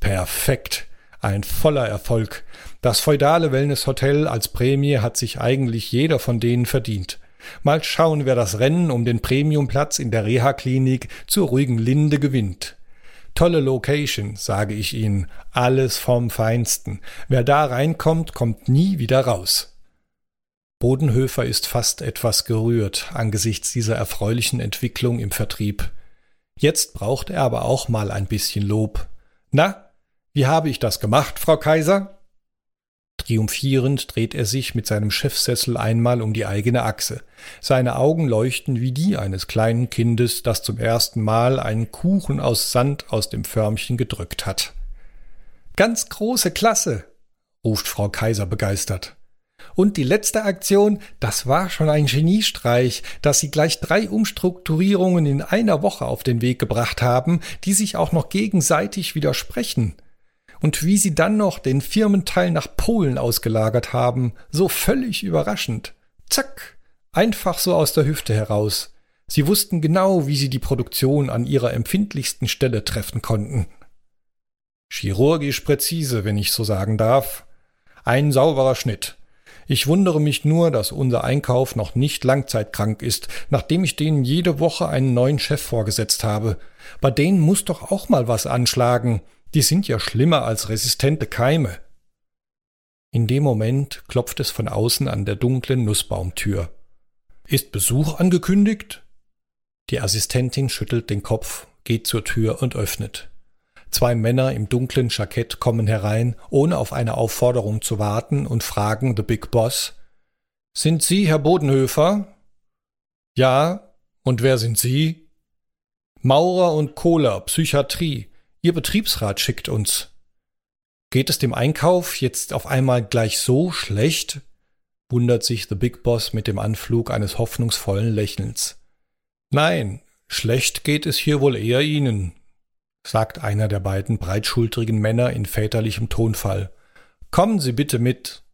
Perfekt. Ein voller Erfolg. Das feudale Wellnesshotel als Prämie hat sich eigentlich jeder von denen verdient. Mal schauen, wer das Rennen um den Premiumplatz in der Reha-Klinik zur ruhigen Linde gewinnt. Tolle Location, sage ich Ihnen. Alles vom Feinsten. Wer da reinkommt, kommt nie wieder raus. Bodenhöfer ist fast etwas gerührt angesichts dieser erfreulichen Entwicklung im Vertrieb. Jetzt braucht er aber auch mal ein bisschen Lob. Na, wie habe ich das gemacht, Frau Kaiser? Triumphierend dreht er sich mit seinem Chefsessel einmal um die eigene Achse. Seine Augen leuchten wie die eines kleinen Kindes, das zum ersten Mal einen Kuchen aus Sand aus dem Förmchen gedrückt hat. »Ganz große Klasse«, ruft Frau Kaiser begeistert. »Und die letzte Aktion, das war schon ein Geniestreich, dass Sie gleich 3 Umstrukturierungen in einer Woche auf den Weg gebracht haben, die sich auch noch gegenseitig widersprechen. Und wie Sie dann noch den Firmenteil nach Polen ausgelagert haben, so völlig überraschend. Zack, einfach so aus der Hüfte heraus. Sie wussten genau, wie Sie die Produktion an ihrer empfindlichsten Stelle treffen konnten.« Chirurgisch präzise, wenn ich so sagen darf. Ein sauberer Schnitt. Ich wundere mich nur, dass unser Einkauf noch nicht langzeitkrank ist, nachdem ich denen jede Woche einen neuen Chef vorgesetzt habe. Bei denen muss doch auch mal was anschlagen. Die sind ja schlimmer als resistente Keime. In dem Moment klopft es von außen an der dunklen Nussbaumtür. »Ist Besuch angekündigt?« Die Assistentin schüttelt den Kopf, geht zur Tür und öffnet. 2 Männer im dunklen Jackett kommen herein, ohne auf eine Aufforderung zu warten, und fragen The Big Boss: »Sind Sie Herr Bodenhöfer?« »Ja. Und wer sind Sie?« »Maurer und Kohler, Psychiatrie. Ihr Betriebsrat schickt uns.« »Geht es dem Einkauf jetzt auf einmal gleich so schlecht?« wundert sich The Big Boss mit dem Anflug eines hoffnungsvollen Lächelns. »Nein, schlecht geht es hier wohl eher Ihnen«, sagt einer der beiden breitschultrigen Männer in väterlichem Tonfall. »Kommen Sie bitte mit.«